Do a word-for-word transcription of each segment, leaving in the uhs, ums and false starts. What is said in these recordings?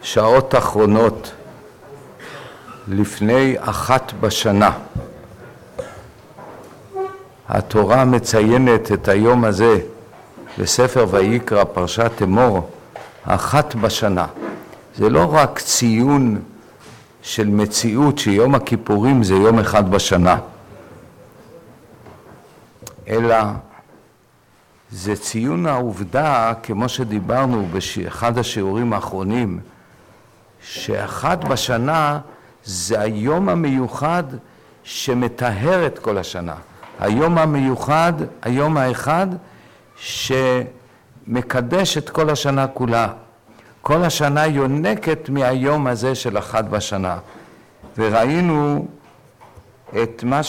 שעות אחרונות לפני אחת בשנה. התורה מציינת את היום הזה בספר ויקרא פרשת אמור אחת בשנה. זה לא רק ציון של מציאות שיום הכיפורים זה יום אחד בשנה, אלא זה ציון העובדה, כמו שדיברנו באחד השיעורים האחרונים, שאחת בשנה זה היום המיוחד שמטהר את כל השנה. היום המיוחד, היום האחד שמקדש את כל השנה כולה. כל השנה יונקת מהיום הזה של אחת בשנה. וראינו את מה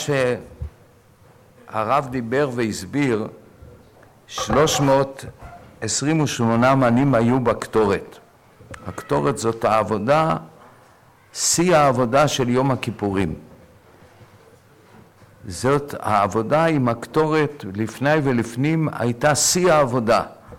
שהרב דיבר והסביר, שלוש מאות עשרים ושמונה מנים היו בקטורת. הקטורת זאת העבודה, שיא העבודה של יום הכיפורים. זאת העבודה עם הקטורת לפני ולפנים הייתה שיא העבודה.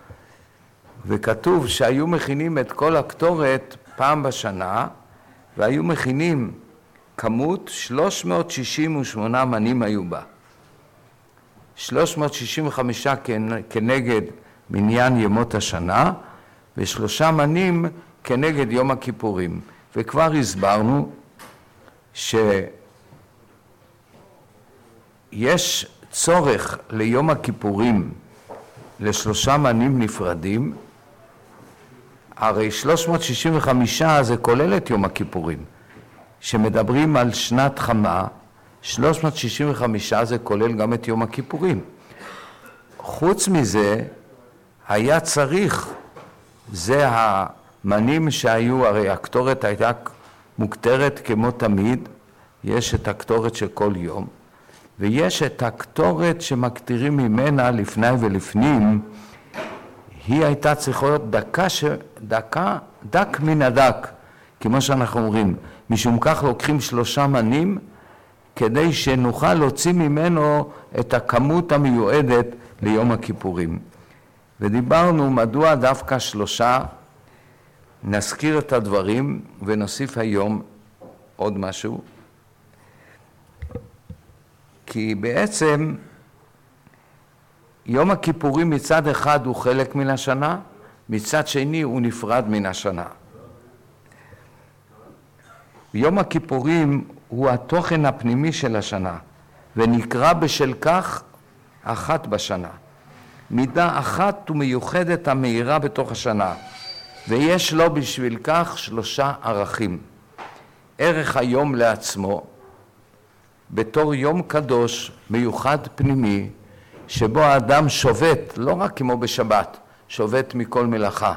וכתוב שהיו מכינים את כל הקטורת פעם בשנה, והיו מכינים כמות שלוש מאות שישים ושמונה מנים היו בה. שלוש מאות שישים וחמישה כנגד מניין ימות השנה, ושלושה מנים כנגד יום הכיפורים. וכבר הסברנו שיש צורך ליום הכיפורים לשלושה מנים נפרדים, הרי שלוש מאות שישים וחמישה זה כולל את יום הכיפורים. שמדברים על שנת חמה, שלוש מאות שישים וחמישה זה כולל גם את יום הכיפורים. חוץ מזה, היה צריך, זה המנים שהיו, הרי הקטורת הייתה מוקטרת כמו תמיד, יש את הקטורת של כל יום, ויש את הקטורת שמקטירים ממנה לפני ולפנים, היא הייתה צריכה להיות דקה, ש... דקה, דק מן הדק, כמו שאנחנו אומרים. משום כך לוקחים שלושה מנים, כדי שנוכל להוציא ממנו את הכמות המיועדת ליום הכיפורים. ודיברנו מדוע דווקא שלושה, נזכיר את הדברים ונוסיף היום עוד משהו. כי בעצם יום הכיפורים מצד אחד הוא חלק מן השנה, מצד שני הוא נפרד מן השנה. יום הכיפורים הוא התוכן הפנימי של השנה, ונקרא בשל כך אחת בשנה. מידה אחת ומיוחדת המאירה בתוך השנה, ויש לו בשביל כך שלושה ערכים. ערך היום לעצמו, בתור יום קדוש מיוחד פנימי, שבו האדם שובת, לא רק כמו בשבת, שובת מכל מלאכה.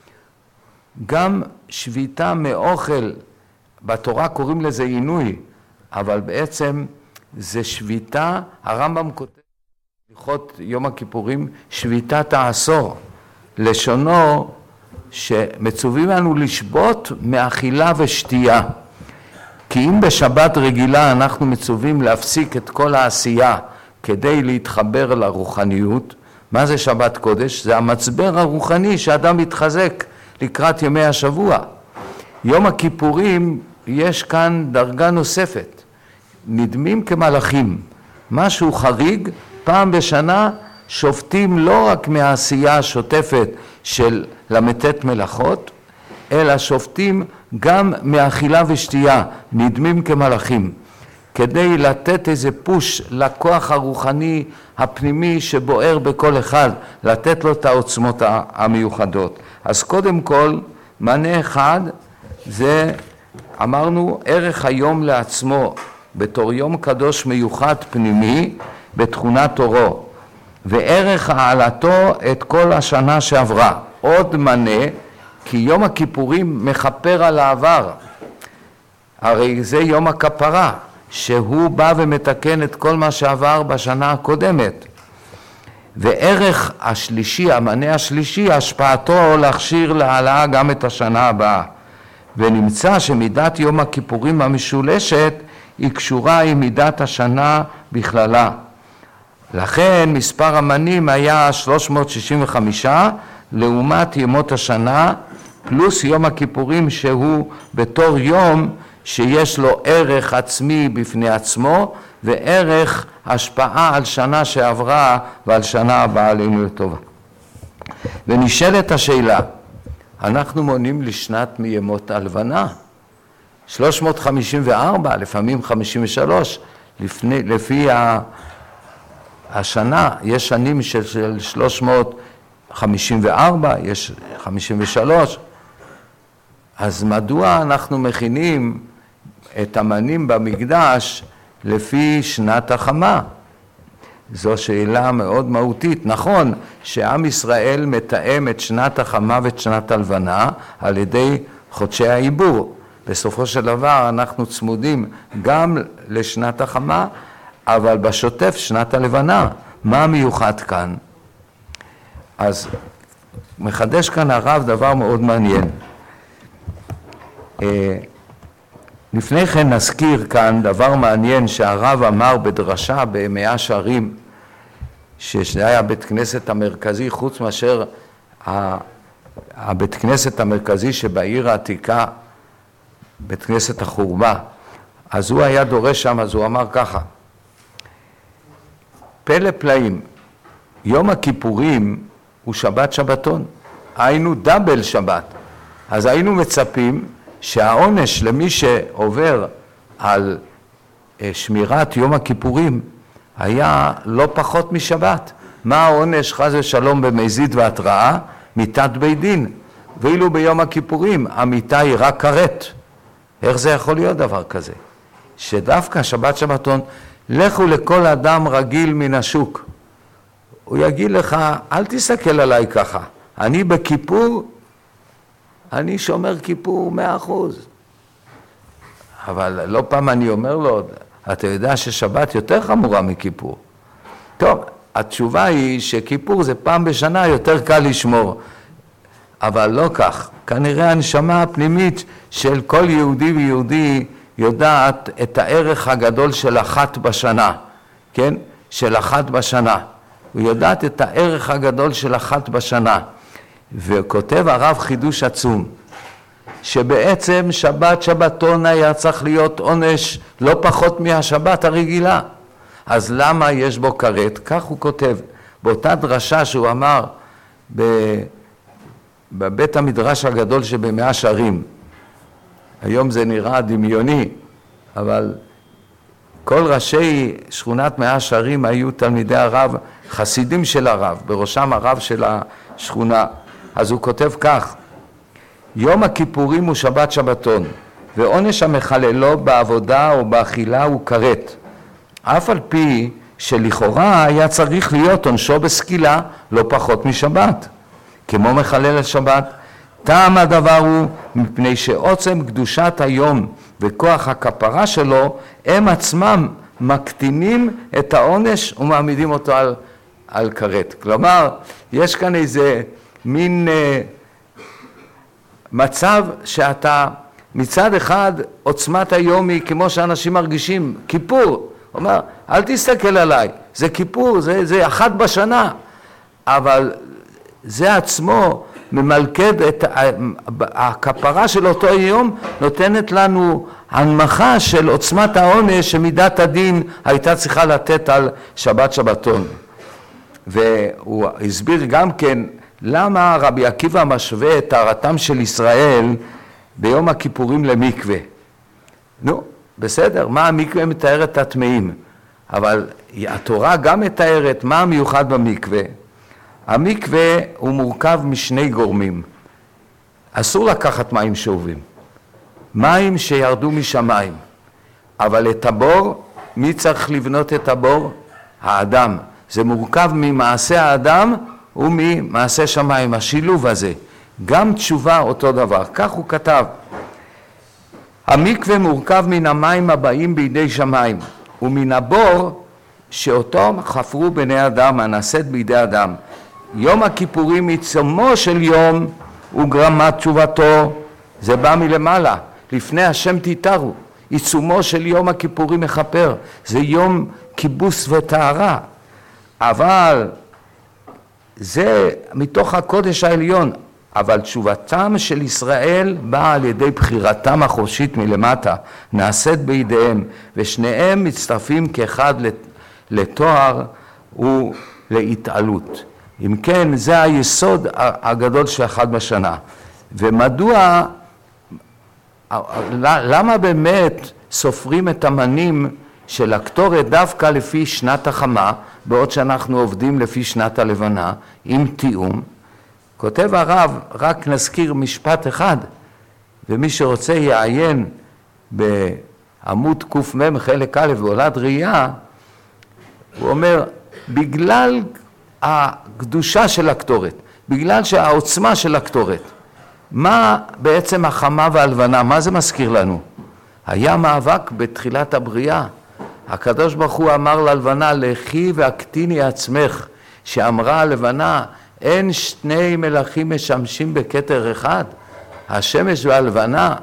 גם שביתה מאוכל, בתורה קוראים לזה עינוי, אבל בעצם זה שביתה, הרמב"ם כותב, הלכות יום הכיפורים, שביתת העשור. לשונו שמצווים לנו לשבות מאכילה ושתייה. כי אם בשבת רגילה אנחנו מצווים להפסיק את כל העשייה כדי להתחבר לרוחניות, מה זה שבת קודש? זה המצבר הרוחני שאדם מתחזק לקראת ימי השבוע. יום הכיפורים יש כאן דרגה נוספת, נדמים כמלאכים, משהו חריג, פעם בשנה שופטים לא רק מהעשייה השוטפת של למתת מלאכות, אלא שופטים גם מאכילה ושתייה, נדמים כמלאכים, כדי לתת איזה פוש לכוח הרוחני הפנימי שבוער בכל אחד, לתת לו את העוצמות המיוחדות. אז קודם כל, מנה אחד זה, אמרנו, ערך היום לעצמו, בתור יום קדוש מיוחד פנימי, בתכונת אורו, וערך העלתו את כל השנה שעברה. עוד מנה, כי יום הכיפורים מכפר על העבר, הרי זה יום הכפרה, שהוא בא ומתקן את כל מה שעבר בשנה הקודמת. וערך השלישי, המנה השלישי, השפעתו להכשיר להעלאה גם את השנה הבאה. ונמצא שמידת יום הכיפורים המשולשת היא קשורה עם מידת השנה בכללה. לכן מספר המנים היה שלוש מאות שישים וחמש, לעומת ימות השנה פלוס יום הכיפורים שהוא בתור יום שיש לו ערך עצמי בפני עצמו וערך השפעה על שנה שעברה ועל שנה הבאה עלינו לטובה. ונשאלת השאלה, אנחנו מונים לשנת מימות הלבנה, שלוש מאות חמישים וארבע, לפעמים חמישים ושלוש, לפני, לפי השנה, יש שנים של, של שלוש מאות חמישים וארבע, יש חמישים ושלוש, אז מדוע אנחנו מכינים את המנים במקדש לפי שנת החמה? זו שאלה מאוד מהותית. נכון שעם ישראל מתאם את שנת החמה ואת שנת הלבנה על ידי חודשי העיבור. בסופו של דבר אנחנו צמודים גם לשנת החמה, אבל בשוטף שנת הלבנה. מה מיוחד כאן? אז מחדש כאן הרב דבר מאוד מעניין. לפני כן נזכיר כאן דבר מעניין שהרב אמר בדרשה במאה שערים, שזה היה בית כנסת המרכזי, חוץ מאשר הבית כנסת המרכזי שבעיר העתיקה, בית כנסת החורבה. אז הוא היה דורש שם, אז הוא אמר ככה, פלא פלאים, יום הכיפורים הוא שבת שבתון, היינו דאבל שבת. אז היינו מצפים שהעונש למי שעובר על שמירת יום הכיפורים היה לא פחות משבת. מה העונש חס ושלום במזיד והתראה? מיתת בית דין. ואילו ביום הכיפורים המיתה היא רק כרת. איך זה יכול להיות דבר כזה? שדווקא שבת שבתון, לכו לכל אדם רגיל מן השוק. הוא יגיד לך, אל תסתכל עליי ככה. אני בכיפור, אני שומר כיפור מאה אחוז. אבל לא פעם אני אומר לו, אתה יודע ששבת יותר חמורה מכיפור. טוב, התשובה היא שכיפור זה פעם בשנה יותר קל לשמור. אבל לא כך. כנראה הנשמה הפנימית של כל יהודי ויהודי יודעת את הערך הגדול של אחת בשנה. כן? של אחת בשנה. הוא יודעת את הערך הגדול של אחת בשנה. וכותב הרב חידוש עצום, שבעצם שבת שבתון היה צריך להיות עונש לא פחות מהשבת הרגילה. אז למה יש בו כרת? כך הוא כותב. באותה דרשה שהוא אמר בבית המדרש הגדול שבמאה שערים. היום זה נראה דמיוני, אבל כל ראשי שכונת מאה שערים היו תלמידי הרב, חסידים של הרב, בראשם הרב של השכונה. אז הוא כותב כך, יום הכיפורים הוא שבת שבתון, ועונש המחללו בעבודה או באכילה הוא כרת. אף על פי שלכאורה היה צריך להיות עונשו בסקילה לא פחות משבת. כמו מחלל השבת, טעם הדבר הוא מפני שעוצם קדושת היום וכוח הכפרה שלו, הם עצמם מקטינים את העונש ומעמידים אותו על, על כרת. כלומר, יש כאן איזה מין אה, מצב שאתה מצד אחד עוצמת היום היא כמו שאנשים מרגישים, כיפור. הוא אומר, אל תסתכל עליי, זה כיפור, זה, זה אחת בשנה. אבל זה עצמו ממלכד את הכפרה של אותו יום, נותנת לנו הנמכה של עוצמת העונש שמידת הדין הייתה צריכה לתת על שבת שבתון. והוא הסביר גם כן למה רבי עקיבא משווה את טהרתם של ישראל ביום הכיפורים למקווה. נו, בסדר, מה המקווה מתאר את הטמאים, אבל התורה גם מתארת מה המיוחד במקווה. המקווה הוא מורכב משני גורמים. אסור לקחת מים שאובים, מים שירדו משמיים, אבל את הבור, מי צריך לבנות את הבור? האדם. זה מורכב ממעשה האדם וממעשה שמיים, השילוב הזה. גם תשובה אותו דבר, כך הוא כתב. המקווה מורכב מן המים הבאים בידי שמיים, ומן הבור שאותו חפרו בני אדם, הנעשית בידי אדם. יום הכיפורים עיצומו של יום וגרמת תשובתו, זה בא מלמעלה, לפני השם תיתרו, עיצומו של יום הכיפורים מכפר, זה יום כיבוס וטהרה, אבל זה מתוך הקודש העליון, אבל תשובתם של ישראל באה על ידי בחירתם החופשית מלמטה, נעשית בידיהם, ושניהם מצטרפים כאחד לתואר ולהתעלות. אם כן, זה היסוד הגדול של אחד בשנה. ומדוע, למה באמת סופרים את המנים של הקטורת דווקא לפי שנת החמה, בעוד שאנחנו עובדים לפי שנת הלבנה, עם תיאום? כותב הרב, רק נזכיר משפט אחד, ומי שרוצה יעיין בעמוד קמ"ם חלק א' בעולת ראייה, הוא אומר, בגלל הקדושה של הקטורת, בגלל שהעוצמה של הקטורת, מה בעצם החמה והלבנה, מה זה מזכיר לנו? היה מאבק בתחילת הבריאה, הקדוש ברוך הוא אמר ללבנה, לכי והקטיני עצמך, שאמרה הלבנה, אין שני מלכים משמשים בכתר אחד, השמש והלבנה,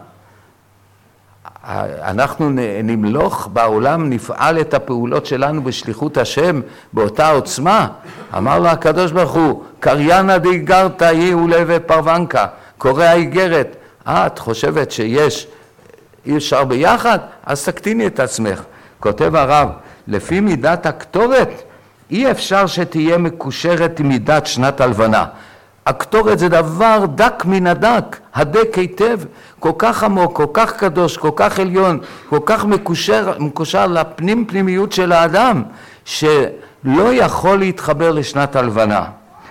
אנחנו נמלוך בעולם, נפעל את הפעולות שלנו בשליחות השם באותה עוצמה. אמר לה הקדוש ברוך הוא, קריינה דיגרת אי ולוי פרוונקה, קורא האיגרת, אה, את חושבת שיש, אי אפשר ביחד? אז תקטיני את עצמך. כותב הרב, לפי מידת הקטורת, אי אפשר שתהיה מקושרת עם מידת שנת הלבנה. הקטורת זה דבר דק מן הדק, הדק היטב, כל כך עמוק, כל כך קדוש, כל כך עליון, כל כך מקושר, מקושר לפנים פנימיות של האדם, שלא יכול להתחבר לשנת הלבנה.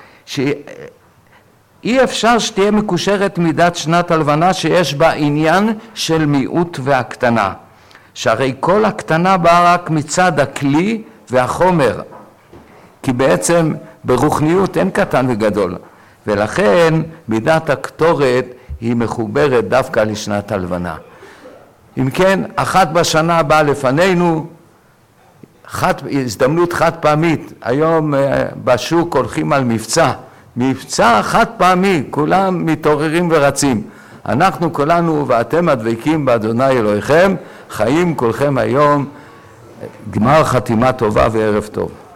שאי אפשר שתהיה מקושרת מידת שנת הלבנה שיש בה עניין של מיעוט והקטנה. שהרי כל הקטנה באה רק מצד הכלי והחומר, כי בעצם ברוחניות אין קטן וגדול. ולכן מידת הקטורת היא מחוברת דווקא לשנת הלבנה. אם כן, אחת בשנה באה לפנינו, חד, הזדמנות חד פעמית. היום בשוק הולכים על מבצע, מבצע חד פעמי, כולם מתעוררים ורצים. אנחנו כולנו ואתם הדבקים באדוני אלוהיכם, חיים כולכם היום, גמר חתימה טובה וערב טוב.